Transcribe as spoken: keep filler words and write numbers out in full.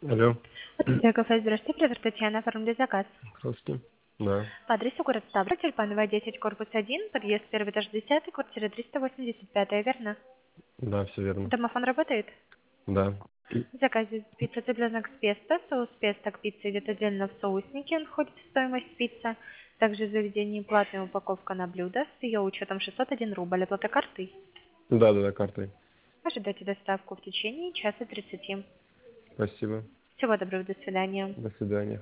Алло. Здравствуйте, кафе, здравствуйте, привет, Татьяна, оформили заказ. Здравствуйте. Да. По адресу город Ставрополь, Тюльпановая, десять, корпус один, подъезд первый этаж десять, квартира триста восемьдесят пять, верно? Да, все верно. Домофон работает? Да. В заказе пицца цыпленок с песто, соус песто к пицце идет отдельно в соуснике, он входит в стоимость пиццы. Также в заведении платная упаковка на блюдо с ее учетом шестьсот один рубль, оплата картой. Да, да, да, картой. Ожидайте доставку в течение часа тридцати. Спасибо. Всего доброго, до свидания. До свидания.